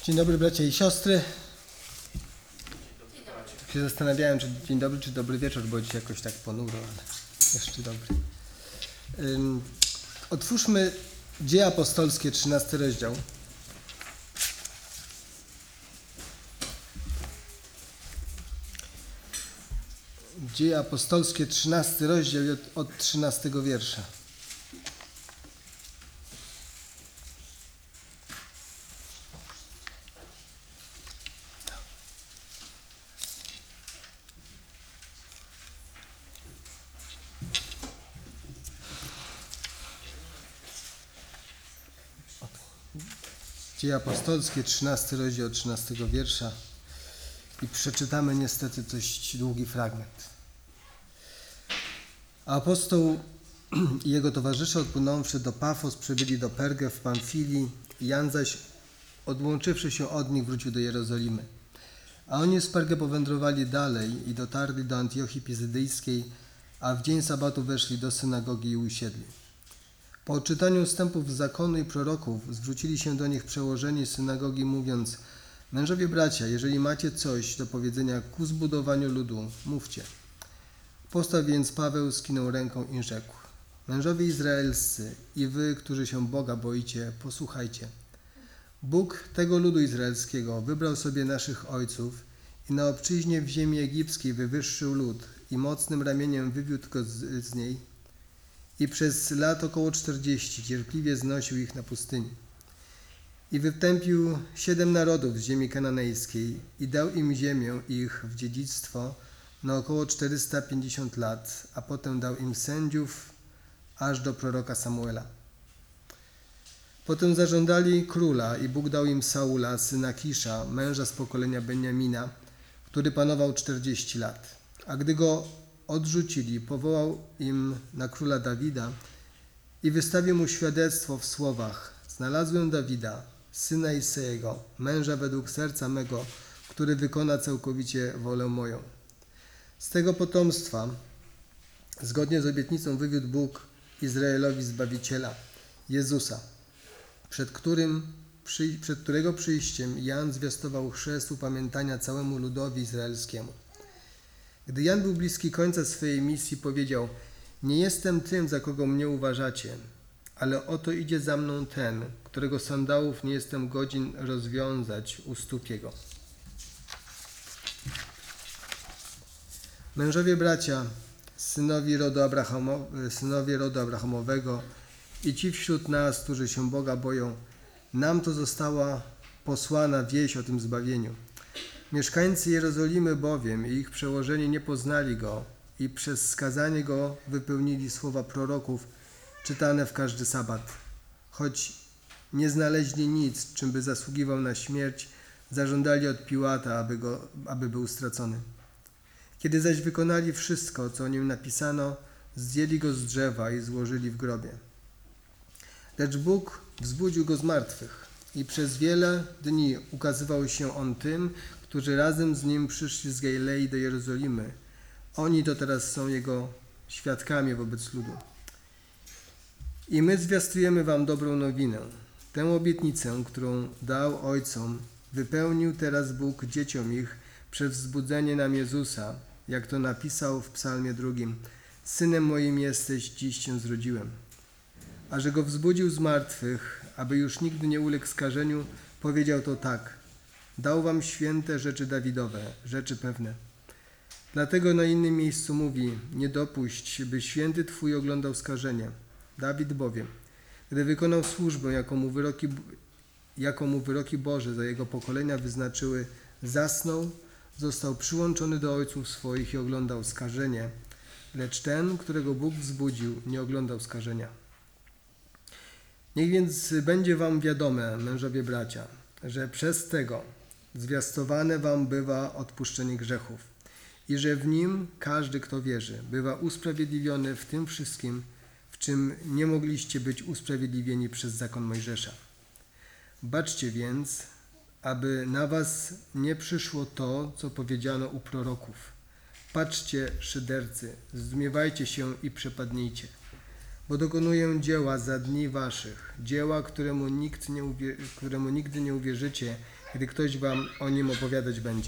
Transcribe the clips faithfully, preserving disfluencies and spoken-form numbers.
Dzień dobry, bracia i siostry. Się zastanawiałem, czy dzień dobry, czy dobry wieczór, bo dzisiaj jakoś tak ponuro, ale jeszcze dobry. Um, otwórzmy Dzieje Apostolskie, trzynasty rozdział. Dzieje Apostolskie, trzynasty rozdział od, od trzynastego wiersza. Dzieje Apostolskie, trzynasty rozdział, trzynastego wiersza i przeczytamy niestety dość długi fragment. A apostoł i jego towarzysze, odpłynąwszy do Pafos, przybyli do Pergę w Pamfilii. Jan zaś, odłączywszy się od nich, wrócił do Jerozolimy. A oni z Pergę powędrowali dalej i dotarli do Antiochii Pizydyjskiej, a w dzień sabatu weszli do synagogi i usiedli. Po odczytaniu ustępów z zakonu i proroków zwrócili się do nich przełożeni synagogi, mówiąc: mężowie bracia, jeżeli macie coś do powiedzenia ku zbudowaniu ludu, mówcie. Powstał więc Paweł, skinął ręką i rzekł: mężowie izraelscy i wy, którzy się Boga boicie, posłuchajcie. Bóg tego ludu izraelskiego wybrał sobie naszych ojców i na obczyźnie w ziemi egipskiej wywyższył lud i mocnym ramieniem wywiódł go z, z niej i przez lat około czterdzieści cierpliwie znosił ich na pustyni. I wytępił siedem narodów z ziemi kananejskiej i dał im ziemię ich w dziedzictwo na około czterysta pięćdziesiąt lat, a potem dał im sędziów aż do proroka Samuela. Potem zażądali króla i Bóg dał im Saula, syna Kisza, męża z pokolenia Benjamina, który panował czterdzieści lat. A gdy go odrzucili, powołał im na króla Dawida i wystawił mu świadectwo w słowach: znalazłem Dawida, syna Isejego, męża według serca mego, który wykona całkowicie wolę moją. Z tego potomstwa, zgodnie z obietnicą, wywiódł Bóg Izraelowi Zbawiciela, Jezusa, przed, którym, przy, przed którego przyjściem Jan zwiastował chrzest upamiętania całemu ludowi izraelskiemu. Gdy Jan był bliski końca swojej misji, powiedział: nie jestem tym, za kogo mnie uważacie, ale oto idzie za mną ten, którego sandałów nie jestem godzin rozwiązać u stóp jego. Mężowie bracia, synowie rodu, Abrahamo, synowie rodu Abrahamowego i ci wśród nas, którzy się Boga boją, nam to została posłana wieść o tym zbawieniu. Mieszkańcy Jerozolimy bowiem i ich przełożeni nie poznali Go i przez skazanie Go wypełnili słowa proroków czytane w każdy sabat. Choć nie znaleźli nic, czym by zasługiwał na śmierć, zażądali od Piłata, aby, go, aby był stracony. Kiedy zaś wykonali wszystko, co o nim napisano, zdjęli Go z drzewa i złożyli w grobie. Lecz Bóg wzbudził Go z martwych i przez wiele dni ukazywał się On tym, którzy razem z Nim przyszli z Galilei do Jerozolimy. Oni to teraz są Jego świadkami wobec ludu. I my zwiastujemy wam dobrą nowinę. Tę obietnicę, którą dał ojcom, wypełnił teraz Bóg dzieciom ich przez wzbudzenie nam Jezusa, jak to napisał w psalmie drugim: synem moim jesteś, dziś cię zrodziłem. A że Go wzbudził z martwych, aby już nigdy nie uległ skażeniu, powiedział to tak: dał wam święte rzeczy Dawidowe, rzeczy pewne. Dlatego na innym miejscu mówi: nie dopuść, by święty Twój oglądał skażenie. Dawid bowiem, gdy wykonał służbę, jaką mu wyroki, jaką mu wyroki Boże za jego pokolenia wyznaczyły, zasnął, został przyłączony do ojców swoich i oglądał skażenie, lecz ten, którego Bóg wzbudził, nie oglądał skażenia. Niech więc będzie wam wiadome, mężowie bracia, że przez tego zwiastowane wam bywa odpuszczenie grzechów i że w nim każdy, kto wierzy, bywa usprawiedliwiony w tym wszystkim, w czym nie mogliście być usprawiedliwieni przez zakon Mojżesza. Baczcie więc, aby na was nie przyszło to, co powiedziano u proroków. Patrzcie, szydercy, zdumiewajcie się i przepadnijcie, bo dokonuję dzieła za dni waszych, dzieła, któremu, nikt nie uwier- któremu nigdy nie uwierzycie, gdy ktoś wam o nim opowiadać będzie.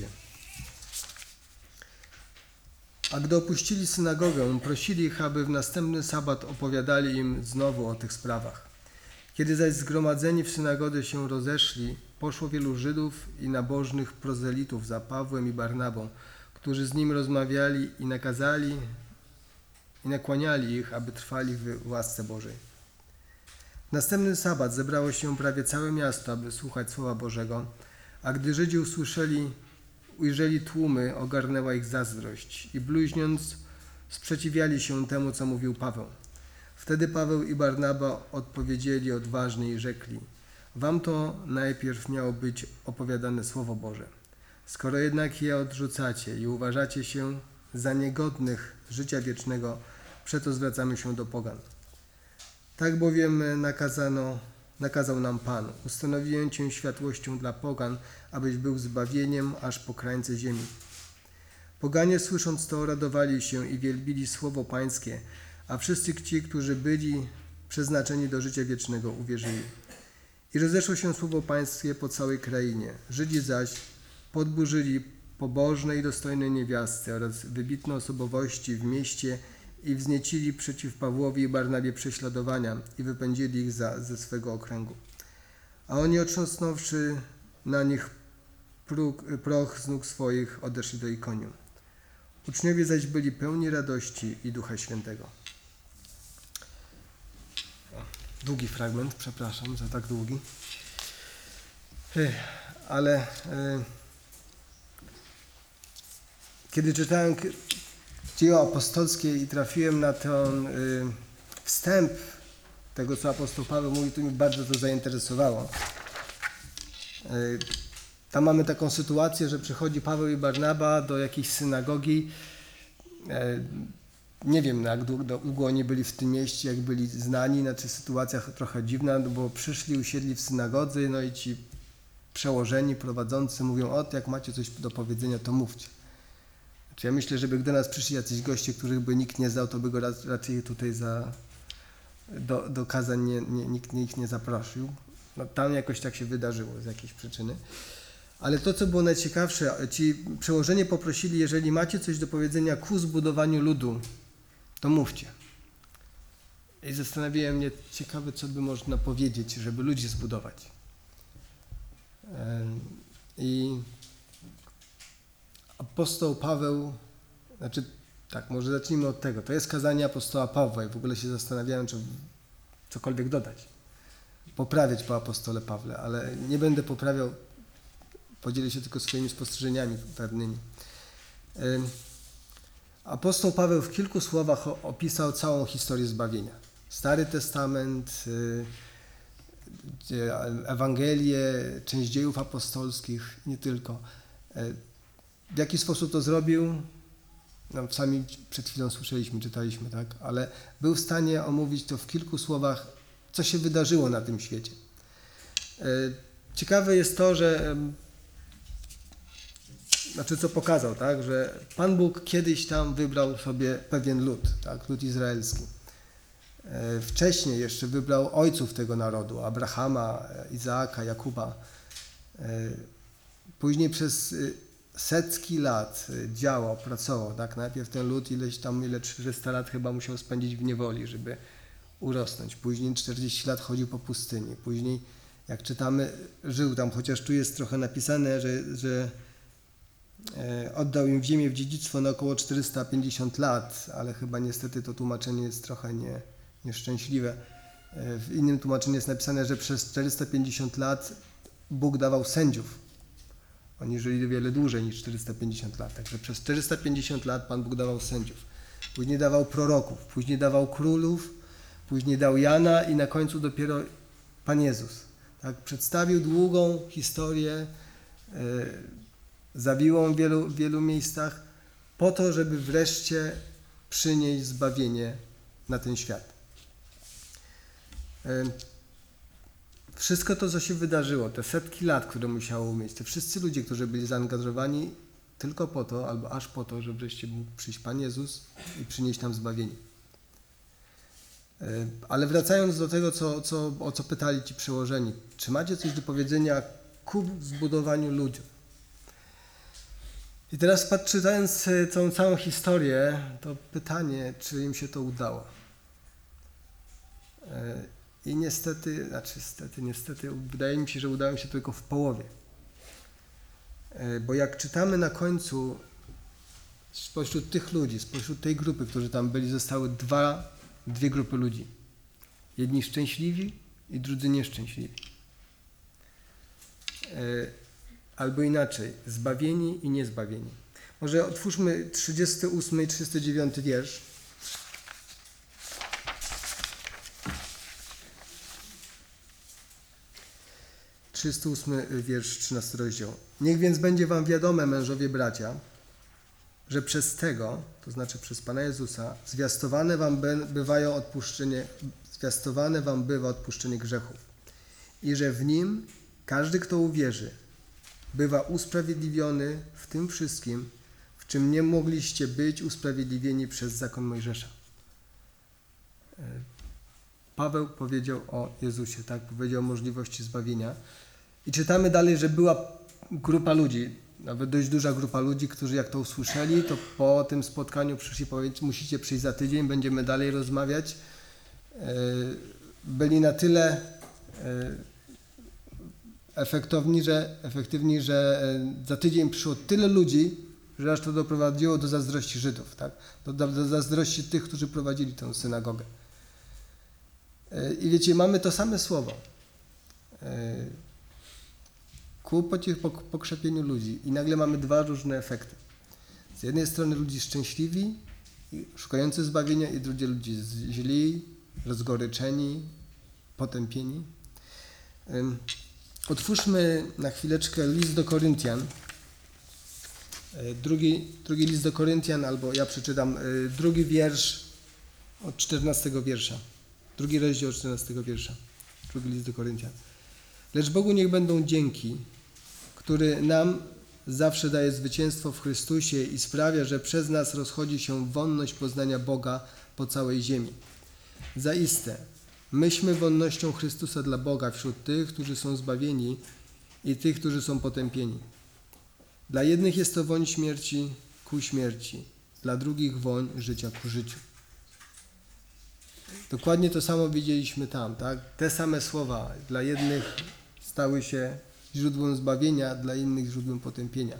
A gdy opuścili synagogę, prosili ich, aby w następny sabat opowiadali im znowu o tych sprawach. Kiedy zaś zgromadzeni w synagodze się rozeszli, poszło wielu Żydów i nabożnych prozelitów za Pawłem i Barnabą, którzy z nim rozmawiali i nakazali i nakłaniali ich, aby trwali w łasce Bożej. W następny sabat zebrało się prawie całe miasto, aby słuchać Słowa Bożego, a gdy Żydzi usłyszeli, ujrzeli tłumy, ogarnęła ich zazdrość i bluźniąc sprzeciwiali się temu, co mówił Paweł. Wtedy Paweł i Barnaba odpowiedzieli odważnie i rzekli: wam to najpierw miało być opowiadane Słowo Boże. Skoro jednak je odrzucacie i uważacie się za niegodnych życia wiecznego, przeto zwracamy się do pogan. Tak bowiem nakazano, nakazał nam Pan: ustanowiłem cię światłością dla pogan, abyś był zbawieniem aż po krańce ziemi. Poganie słysząc to radowali się i wielbili słowo Pańskie, a wszyscy ci, którzy byli przeznaczeni do życia wiecznego, uwierzyli. I rozeszło się słowo Pańskie po całej krainie. Żydzi zaś podburzyli pobożne i dostojne niewiasty oraz wybitne osobowości w mieście i wzniecili przeciw Pawłowi i Barnabie prześladowania i wypędzili ich za, ze swego okręgu. A oni, otrząsnąwszy na nich próg, proch z nóg swoich, odeszli do Ikonium. Uczniowie zaś byli pełni radości i Ducha Świętego. Długi fragment, przepraszam za tak długi. Ale e, kiedy czytałem dzieła apostolskie i trafiłem na ten y, wstęp tego, co apostoł Paweł mówi, to mi bardzo to zainteresowało. Y, tam mamy taką sytuację, że przychodzi Paweł i Barnaba do jakiejś synagogi. Y, nie wiem, jak długo, długo oni byli w tym mieście, jak byli znani, znaczy sytuacja trochę dziwna, bo przyszli, usiedli w synagodze, no i ci przełożeni, prowadzący mówią: o, jak macie coś do powiedzenia, to mówcie. Ja myślę, żeby do nas przyszli jacyś goście, których by nikt nie znał, to by go raczej tutaj za, do, do kazań nie, nie, nikt ich nie zaprosił. No, tam jakoś tak się wydarzyło z jakiejś przyczyny. Ale to, co było najciekawsze, ci przełożeni poprosili: jeżeli macie coś do powiedzenia ku zbudowaniu ludu, to mówcie. I zastanawiałem mnie, ciekawe, co by można powiedzieć, żeby ludzi zbudować. I apostoł Paweł, znaczy tak, może zacznijmy od tego. To jest kazanie apostoła Pawła i w ogóle się zastanawiałem, czy cokolwiek dodać, poprawiać po apostole Pawle, ale nie będę poprawiał, podzielę się tylko swoimi spostrzeżeniami pewnymi. Apostoł Paweł w kilku słowach opisał całą historię zbawienia. Stary Testament, Ewangelię, część dziejów apostolskich, nie tylko. W jaki sposób to zrobił? No, sami przed chwilą słyszeliśmy, czytaliśmy, tak? Ale był w stanie omówić to w kilku słowach, co się wydarzyło na tym świecie. Ciekawe jest to, że znaczy co pokazał, tak? Że Pan Bóg kiedyś tam wybrał sobie pewien lud, tak? Lud izraelski. Wcześniej jeszcze wybrał ojców tego narodu: Abrahama, Izaaka, Jakuba. Później przez setki lat działał, pracował, tak? Najpierw ten lud ileś tam, ile czterysta lat chyba musiał spędzić w niewoli, żeby urosnąć. Później czterdzieści lat chodził po pustyni. Później, jak czytamy, żył tam, chociaż tu jest trochę napisane, że, że oddał im w ziemię w dziedzictwo na około czterysta pięćdziesiąt lat, ale chyba niestety to tłumaczenie jest trochę nie, nieszczęśliwe. W innym tłumaczeniu jest napisane, że przez czterysta pięćdziesiąt lat Bóg dawał sędziów. Oni żyli wiele dłużej niż czterysta pięćdziesiąt lat. Także przez czterysta pięćdziesiąt lat Pan Bóg dawał sędziów. Później dawał proroków, później dawał królów, później dał Jana i na końcu dopiero Pan Jezus. Tak? Przedstawił długą historię, yy, zawiłą w wielu, wielu miejscach, po to, żeby wreszcie przynieść zbawienie na ten świat. Yy. Wszystko to, co się wydarzyło, te setki lat, które musiało mieć, te wszyscy ludzie, którzy byli zaangażowani tylko po to, albo aż po to, że wreszcie mógł przyjść Pan Jezus i przynieść nam zbawienie. Ale wracając do tego, co, co, o co pytali ci przełożeni, czy macie coś do powiedzenia ku zbudowaniu ludzi? I teraz czytając tą całą historię, to pytanie, czy im się to udało. I niestety, znaczy niestety, niestety, wydaje mi się, że udało mi się tylko w połowie. Bo jak czytamy na końcu, spośród tych ludzi, spośród tej grupy, którzy tam byli, zostały dwa, dwie grupy ludzi. Jedni szczęśliwi i drudzy nieszczęśliwi. Albo inaczej, zbawieni i niezbawieni. Może otwórzmy trzydziesty ósmy i trzydziesty dziewiąty wiersz. trzydziesty ósmy wiersz, trzynasty rozdział. Niech więc będzie wam wiadome, mężowie bracia, że przez tego, to znaczy przez Pana Jezusa, zwiastowane wam bywają odpuszczenie, zwiastowane wam bywa odpuszczenie grzechów. I że w nim każdy, kto uwierzy, bywa usprawiedliwiony w tym wszystkim, w czym nie mogliście być usprawiedliwieni przez zakon Mojżesza. Paweł powiedział o Jezusie, tak? Powiedział o możliwości zbawienia. I czytamy dalej, że była grupa ludzi, nawet dość duża grupa ludzi, którzy jak to usłyszeli, to po tym spotkaniu przyszli powiedzieć, musicie przyjść za tydzień, będziemy dalej rozmawiać. Byli na tyle efektowni, że, efektywni, że za tydzień przyszło tyle ludzi, że aż to doprowadziło do zazdrości Żydów, tak? do, do, do zazdrości tych, którzy prowadzili tę synagogę. I wiecie, mamy to same słowo ku pokrzepieniu ludzi i nagle mamy dwa różne efekty. Z jednej strony ludzi szczęśliwi, szukający zbawienia, i drugi ludzi źli, rozgoryczeni, potępieni. Otwórzmy na chwileczkę list do Koryntian. Drugi, drugi list do Koryntian, albo ja przeczytam drugi wiersz od czternastego wiersza. Drugi rozdział od czternastego wiersza. Drugi list do Koryntian. Lecz Bogu niech będą dzięki, który nam zawsze daje zwycięstwo w Chrystusie i sprawia, że przez nas rozchodzi się wonność poznania Boga po całej ziemi. Zaiste, myśmy wonnością Chrystusa dla Boga wśród tych, którzy są zbawieni i tych, którzy są potępieni. Dla jednych jest to woń śmierci ku śmierci, dla drugich woń życia ku życiu. Dokładnie to samo widzieliśmy tam, tak? Te same słowa dla jednych stały się źródłem zbawienia, dla innych źródłem potępienia.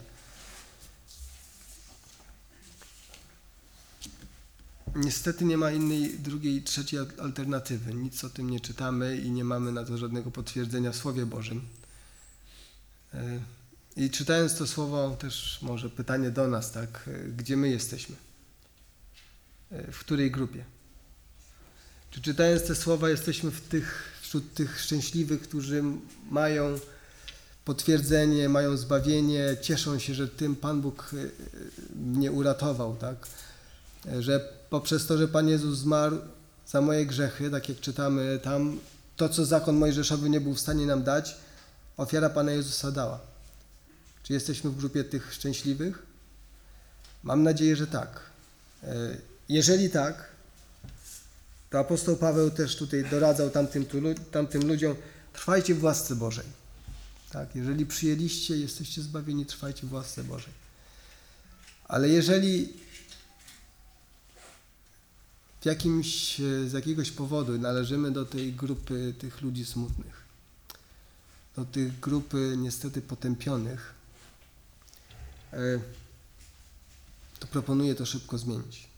Niestety nie ma innej, drugiej, trzeciej alternatywy. Nic o tym nie czytamy i nie mamy na to żadnego potwierdzenia w Słowie Bożym. I czytając to słowo, też może pytanie do nas, tak? Gdzie my jesteśmy? W której grupie? Czy czytając te słowa jesteśmy w tych, wśród tych szczęśliwych, którzy mają potwierdzenie, mają zbawienie, cieszą się, że tym Pan Bóg mnie uratował, tak? Że poprzez to, że Pan Jezus zmarł za moje grzechy, tak jak czytamy tam, to co zakon mojżeszowy nie był w stanie nam dać, ofiara Pana Jezusa dała. Czy jesteśmy w grupie tych szczęśliwych? Mam nadzieję, że tak. Jeżeli tak, to apostoł Paweł też tutaj doradzał tamtym, tamtym ludziom, trwajcie w łasce Bożej. Tak, jeżeli przyjęliście, jesteście zbawieni, trwajcie w łasce Bożej. Ale jeżeli w jakimś, z jakiegoś powodu należymy do tej grupy tych ludzi smutnych, do tych grupy niestety potępionych, to proponuję to szybko zmienić.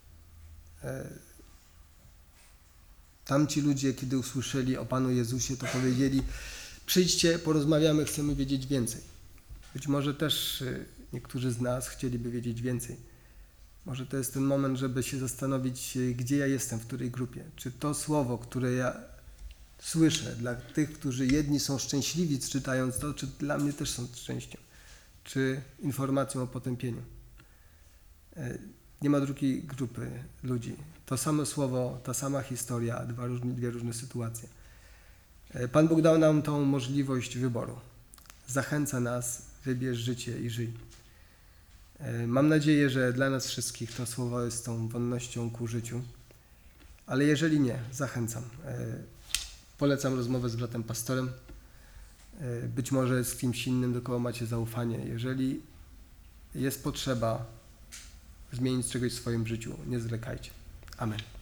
Tamci ludzie, kiedy usłyszeli o Panu Jezusie, to powiedzieli, przyjdźcie, porozmawiamy, chcemy wiedzieć więcej. Być może też niektórzy z nas chcieliby wiedzieć więcej. Może to jest ten moment, żeby się zastanowić, gdzie ja jestem, w której grupie. Czy to słowo, które ja słyszę dla tych, którzy jedni są szczęśliwi czytając to, czy dla mnie też są szczęściem, czy informacją o potępieniu. Nie ma drugiej grupy ludzi. To samo słowo, ta sama historia, dwa różne, dwie różne sytuacje. Pan Bóg dał nam tą możliwość wyboru. Zachęca nas, wybierz życie i żyj. Mam nadzieję, że dla nas wszystkich to słowo jest tą wonnością ku życiu. Ale jeżeli nie, zachęcam. Polecam rozmowę z bratem pastorem. Być może z kimś innym, do kogo macie zaufanie. Jeżeli jest potrzeba zmienić czegoś w swoim życiu, nie zwlekajcie. Amen.